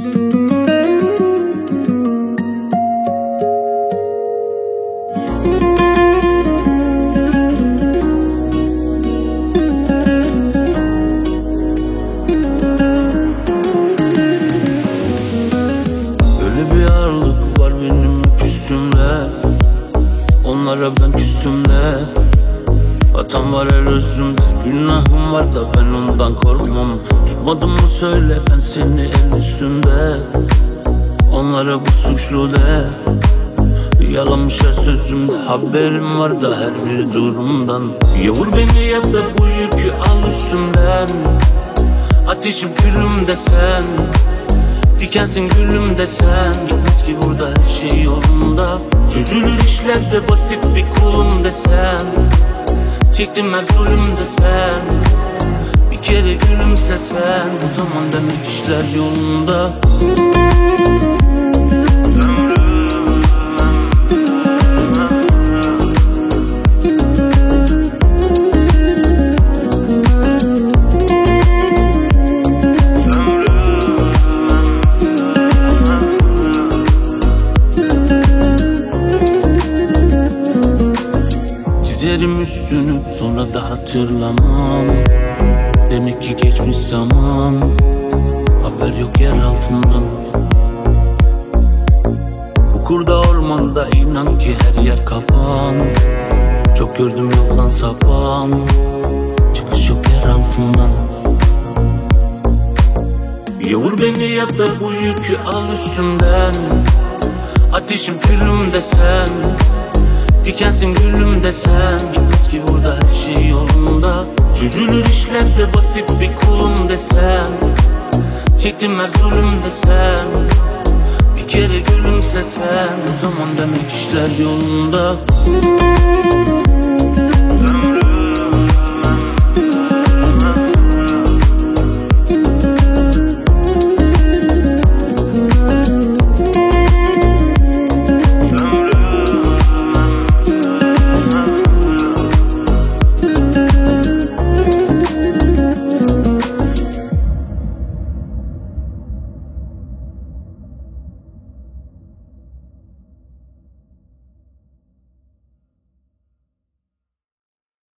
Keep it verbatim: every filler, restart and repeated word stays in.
Onlara ben küstüm de, hatam var her özümde, günahım var da ben ondan korkmam. Tutmadım mı söyle ben seni el üstünde, onlara bu suçlu de. Yalanmış her sözümde, haberim var da her bir durumdan. Ya vur beni ya da bu yükü al üstümden. Ateşim külüm desen, dikensin gülüm desen, gitmez ki burada her şey yolunda. Çözülür işlerde basit bir kulum desen, çektim her zulüm desen, bir kere gülümsesen, o zaman demek işler yolunda. Çizerim üstünü sonra da hatırlamam. Demek ki geçmiş zaman, haber yok yer altından. Bu kurda ormanda inan ki her yer kapan. Çok gördüm yoldan sapan, çıkış yok yer altından. Ya vur beni ya da bu yükü al üstümden. Ateşim külüm desen, dikensin gülüm desen, gitmez ki burada her şey yolunda. Çözülür işlerde basit bir kulum desen, çektim her zulüm desen, bir kere gülümsesen, o zaman demek işler yolunda.